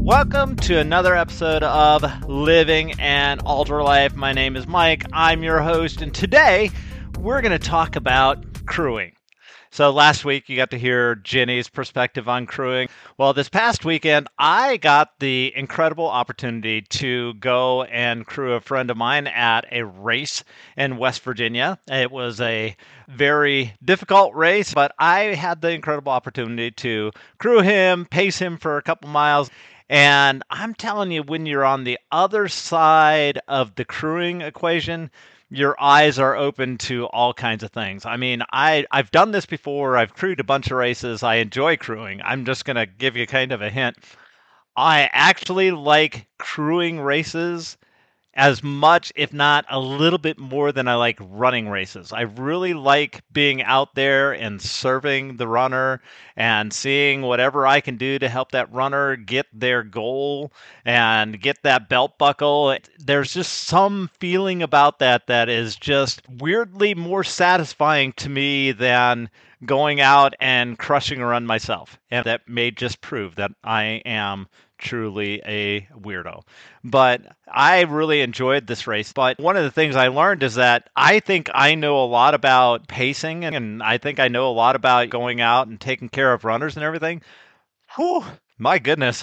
Welcome to another episode of Living an Alder Life. My name is Mike. I'm your host, and today we're going to talk about crewing. So last week you got to hear Jenny's perspective on crewing. Well, this past weekend I got the incredible opportunity to go and crew a friend of mine at a race in West Virginia. It was a very difficult race, but I had the incredible opportunity to crew him, pace him for a couple miles. And I'm telling you, when you're on the other side of the crewing equation, your eyes are open to all kinds of things. I mean, I've done this before. I've crewed a bunch of races. I enjoy crewing. I'm just going to give you kind of a hint. I actually like crewing races as much, if not a little bit more than I like running races. I really like being out there and serving the runner and seeing whatever I can do to help that runner get their goal and get that belt buckle. There's just some feeling about that is just weirdly more satisfying to me than going out and crushing a run myself. And that may just prove that I am truly a weirdo. But I really enjoyed this race. But one of the things I learned is that I think I know a lot about pacing, and I think I know a lot about going out and taking care of runners and everything. Whew, my goodness.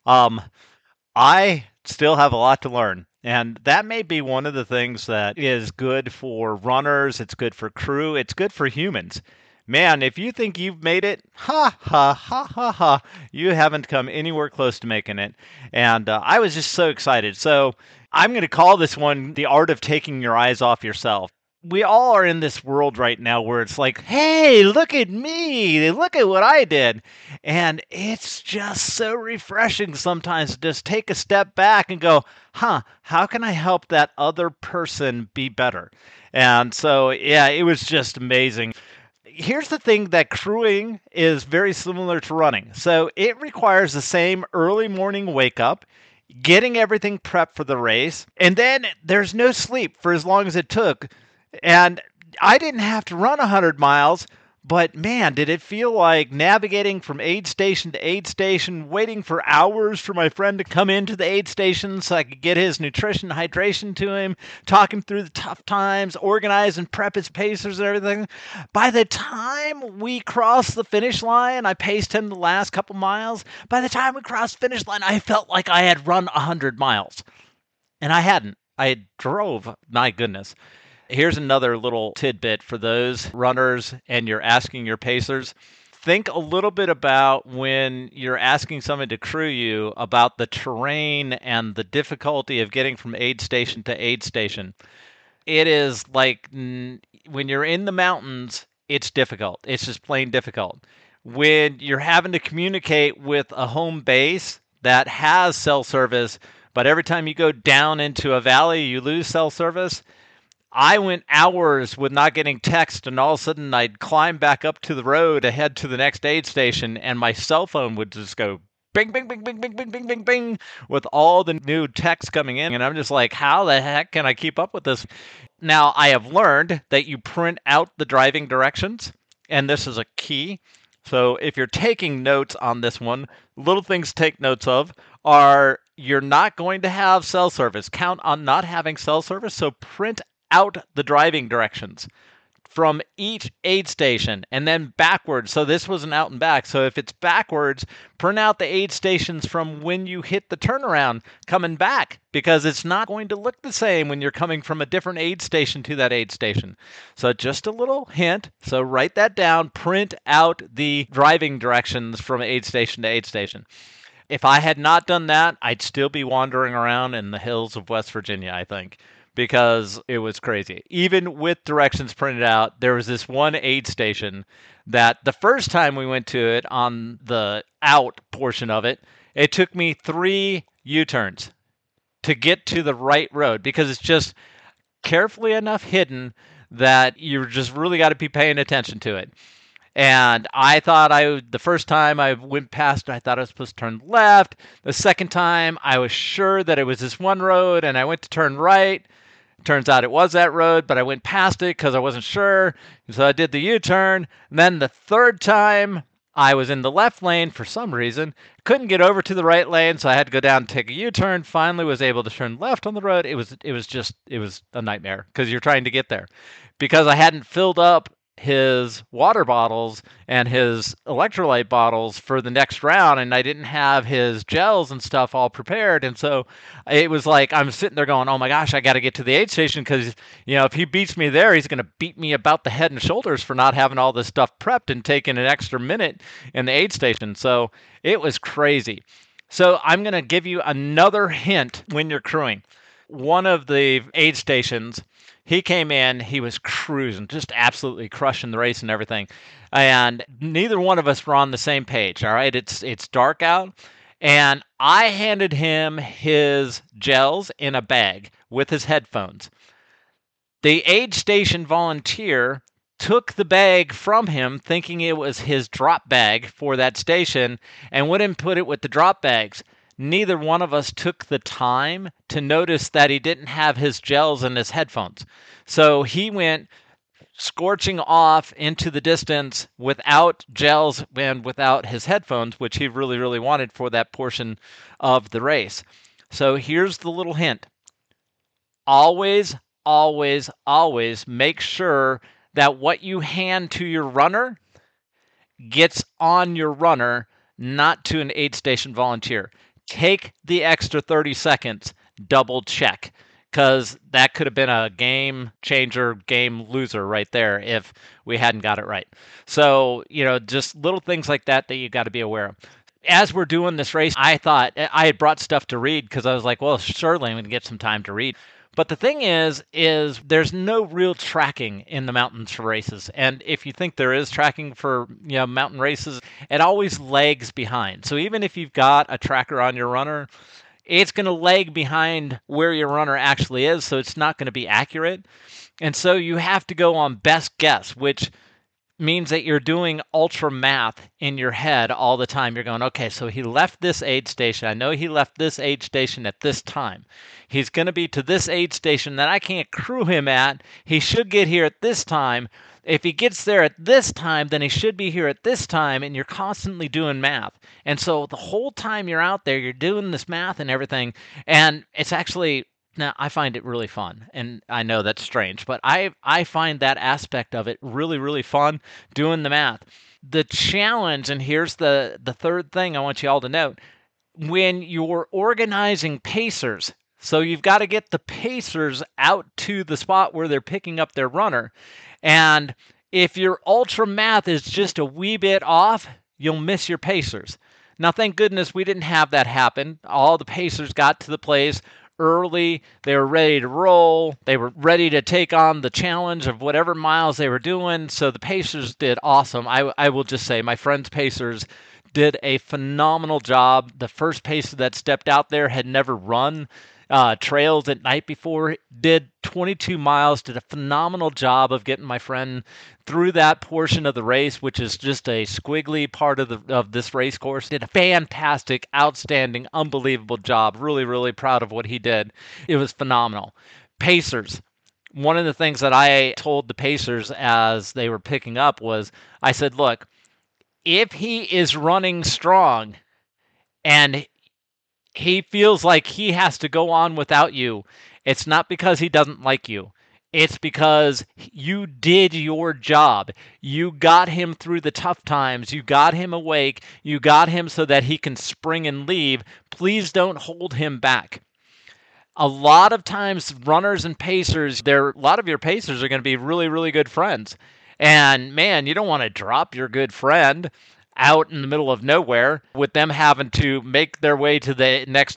I still have a lot to learn. And that may be one of the things that is good for runners. It's good for crew. It's good for humans. Man, if you think you've made it, ha, ha, ha, ha, ha, you haven't come anywhere close to making it. And I was just so excited. So I'm going to call this one The Art of Taking Your Eyes Off Yourself. We all are in this world right now where it's like, hey, look at me. Look at what I did. And it's just so refreshing sometimes to just take a step back and go, how can I help that other person be better? And so, yeah, it was just amazing. Here's the thing, that crewing is very similar to running. So it requires the same early morning wake up, getting everything prepped for the race, and then there's no sleep for as long as it took. And I didn't have to run 100 miles, but man, did it feel like navigating from aid station to aid station, waiting for hours for my friend to come into the aid station so I could get his nutrition, hydration to him, talk him through the tough times, organize and prep his pacers and everything. By the time we crossed the finish line, I paced him the last couple miles. By the time we crossed the finish line, I felt like I had run 100 miles. And I hadn't. I drove, my goodness. Here's another little tidbit for those runners and you're asking your pacers. Think a little bit about when you're asking someone to crew you about the terrain and the difficulty of getting from aid station to aid station. It is like when you're in the mountains, it's difficult. It's just plain difficult. When you're having to communicate with a home base that has cell service, but every time you go down into a valley, you lose cell service. I went hours with not getting text, and all of a sudden I'd climb back up to the road to head to the next aid station, and my cell phone would just go bing, bing, bing, bing, bing, bing, bing, bing, bing, with all the new text coming in. And I'm just like, how the heck can I keep up with this? Now, I have learned that you print out the driving directions, and this is a key. So if you're taking notes on this one, little things to take notes of are you're not going to have cell service. Count on not having cell service, so print out the driving directions from each aid station and then backwards. So this was an out and back. So if it's backwards, print out the aid stations from when you hit the turnaround coming back, because it's not going to look the same when you're coming from a different aid station to that aid station. So just a little hint. So write that down, print out the driving directions from aid station to aid station. If I had not done that, I'd still be wandering around in the hills of West Virginia, I think, because it was crazy. Even with directions printed out, there was this one aid station that the first time we went to it on the out portion of it, it took me 3 U-turns to get to the right road, because it's just carefully enough hidden that you just really got to be paying attention to it. And I thought the first time I went past it, I thought I was supposed to turn left. The second time, I was sure that it was this one road, and I went to turn right. Turns out it was that road, but I went past it because I wasn't sure. So I did the U-turn. And then the third time, I was in the left lane for some reason, couldn't get over to the right lane, so I had to go down and take a U-turn. Finally was able to turn left on the road. It was a nightmare because you're trying to get there. Because I hadn't filled up his water bottles and his electrolyte bottles for the next round, and I didn't have his gels and stuff all prepared. And so it was like I'm sitting there going, oh my gosh, I got to get to the aid station because, if he beats me there, he's going to beat me about the head and shoulders for not having all this stuff prepped and taking an extra minute in the aid station. So it was crazy. So I'm going to give you another hint when you're crewing. One of the aid stations, he came in, he was cruising, just absolutely crushing the race and everything. And neither one of us were on the same page. All right. It's dark out. And I handed him his gels in a bag with his headphones. The aid station volunteer took the bag from him thinking it was his drop bag for that station and went and put it with the drop bags. Neither one of us took the time to notice that he didn't have his gels and his headphones. So he went scorching off into the distance without gels and without his headphones, which he really, really wanted for that portion of the race. So here's the little hint. Always, always, always make sure that what you hand to your runner gets on your runner, not to an aid station volunteer. Take the extra 30 seconds, double check, because that could have been a game changer, game loser right there if we hadn't got it right. So, just little things like that you got to be aware of. As we're doing this race, I thought I had brought stuff to read because I was like, well, surely I'm going to get some time to read. But the thing is there's no real tracking in the mountains for races. And if you think there is tracking for, mountain races, it always lags behind. So even if you've got a tracker on your runner, it's going to lag behind where your runner actually is. So it's not going to be accurate. And so you have to go on best guess, which means that you're doing ultra math in your head all the time. You're going, okay, so he left this aid station. I know he left this aid station at this time. He's going to be to this aid station that I can't crew him at. He should get here at this time. If he gets there at this time, then he should be here at this time, and you're constantly doing math. And so the whole time you're out there, you're doing this math and everything, and it's actually... Now, I find it really fun, and I know that's strange, but I find that aspect of it really, really fun, doing the math. The challenge, and here's the third thing I want you all to note, when you're organizing pacers, so you've got to get the pacers out to the spot where they're picking up their runner, and if your ultra math is just a wee bit off, you'll miss your pacers. Now, thank goodness we didn't have that happen. All the pacers got to the place early. They were ready to roll. They were ready to take on the challenge of whatever miles they were doing. So the Pacers did awesome. I will just say my friends' Pacers did a phenomenal job. The first pacer that stepped out there had never run trails at night before, did 22 miles, did a phenomenal job of getting my friend through that portion of the race, which is just a squiggly part of this race course. Did a fantastic, outstanding, unbelievable job. Really, really proud of what he did. It was phenomenal. Pacers. One of the things that I told the Pacers as they were picking up was, I said, look, if he is running strong and he feels like he has to go on without you, it's not because he doesn't like you. It's because you did your job. You got him through the tough times. You got him awake. You got him so that he can spring and leave. Please don't hold him back. A lot of times, runners and pacers, a lot of your pacers are going to be really, really good friends. And man, you don't want to drop your good friend out in the middle of nowhere with them having to make their way to the next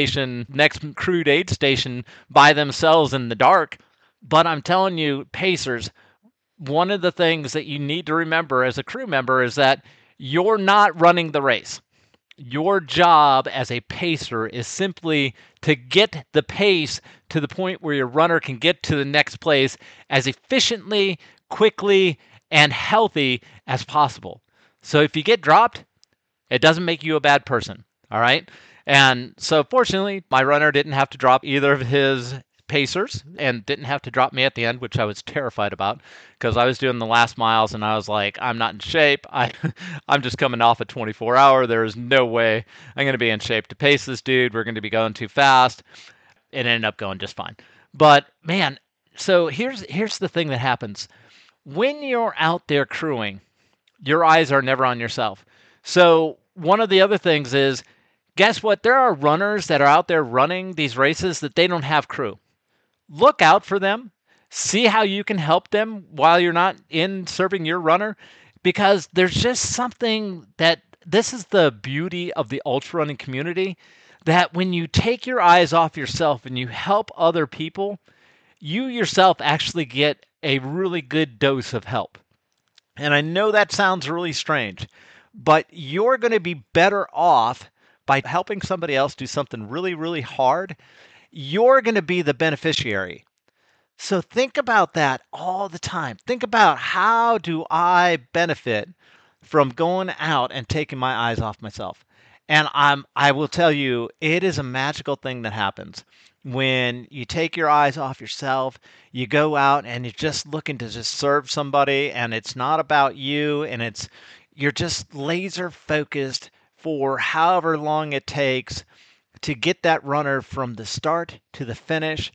crewed aid station by themselves in the dark. But I'm telling you, pacers, one of the things that you need to remember as a crew member is that you're not running the race. Your job as a pacer is simply to get the pace to the point where your runner can get to the next place as efficiently, quickly, and healthy as possible. So if you get dropped, it doesn't make you a bad person, all right? And so fortunately, my runner didn't have to drop either of his pacers and didn't have to drop me at the end, which I was terrified about because I was doing the last miles and I was like, I'm not in shape. I'm just coming off a 24-hour. There is no way I'm going to be in shape to pace this dude. We're going to be going too fast. It ended up going just fine. But man, so here's the thing that happens. When you're out there crewing, your eyes are never on yourself. So one of the other things is, guess what? There are runners that are out there running these races that they don't have crew. Look out for them. See how you can help them while you're not in serving your runner, because there's just something that this is the beauty of the ultra running community, that when you take your eyes off yourself and you help other people, you yourself actually get a really good dose of help. And I know that sounds really strange, but you're going to be better off by helping somebody else do something really, really hard. You're going to be the beneficiary. So think about that all the time. Think about, how do I benefit from going out and taking my eyes off myself? And I will tell you, it is a magical thing that happens. When you take your eyes off yourself, you go out and you're just looking to just serve somebody, and it's not about you, and you're just laser focused for however long it takes to get that runner from the start to the finish.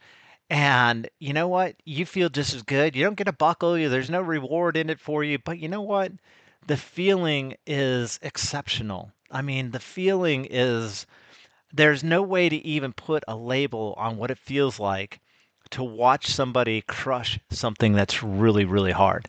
And you know what? You feel just as good. You don't get a buckle. There's no reward in it for you. But you know what? The feeling is exceptional. I mean, the feeling is, there's no way to even put a label on what it feels like to watch somebody crush something that's really, really hard.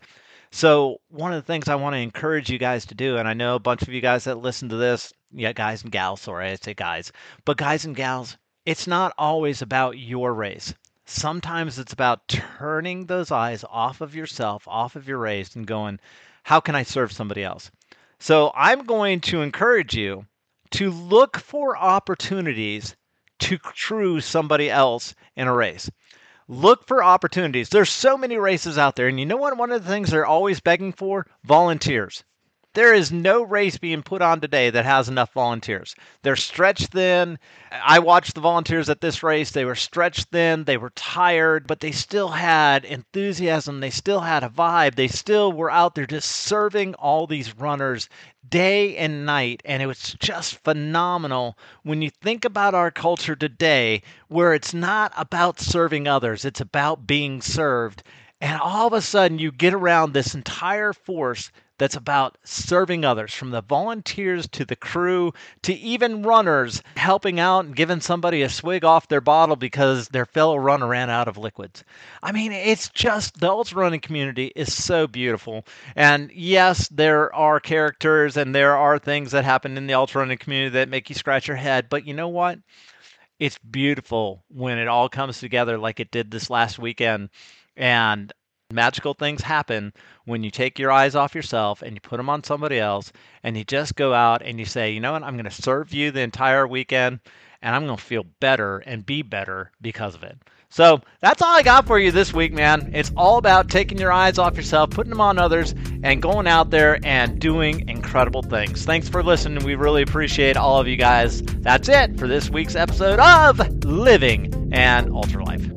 So one of the things I want to encourage you guys to do, and I know a bunch of you guys that listen to this, yeah, guys and gals, sorry, I say guys, but guys and gals, it's not always about your race. Sometimes it's about turning those eyes off of yourself, off of your race, and going, how can I serve somebody else? So I'm going to encourage you to look for opportunities to crew somebody else in a race. Look for opportunities. There's so many races out there, and you know what? One of the things they're always begging for? Volunteers. There is no race being put on today that has enough volunteers. They're stretched thin. I watched the volunteers at this race. They were stretched thin. They were tired, but they still had enthusiasm. They still had a vibe. They still were out there just serving all these runners day and night. And it was just phenomenal when you think about our culture today, where it's not about serving others. It's about being served. And all of a sudden you get around this entire force that's about serving others, from the volunteers to the crew to even runners helping out and giving somebody a swig off their bottle because their fellow runner ran out of liquids. I mean, it's just, the ultra running community is so beautiful. And yes, there are characters and there are things that happen in the ultra running community that make you scratch your head, but you know what? It's beautiful when it all comes together like it did this last weekend. And magical things happen when you take your eyes off yourself and you put them on somebody else, and you just go out and you say, you know what, I'm going to serve you the entire weekend, and I'm going to feel better and be better because of it. So that's all I got for you this week, man. It's all about taking your eyes off yourself, putting them on others, and going out there and doing incredible things. Thanks for listening. We really appreciate all of you guys. That's it for this week's episode of Living an Ultra Life.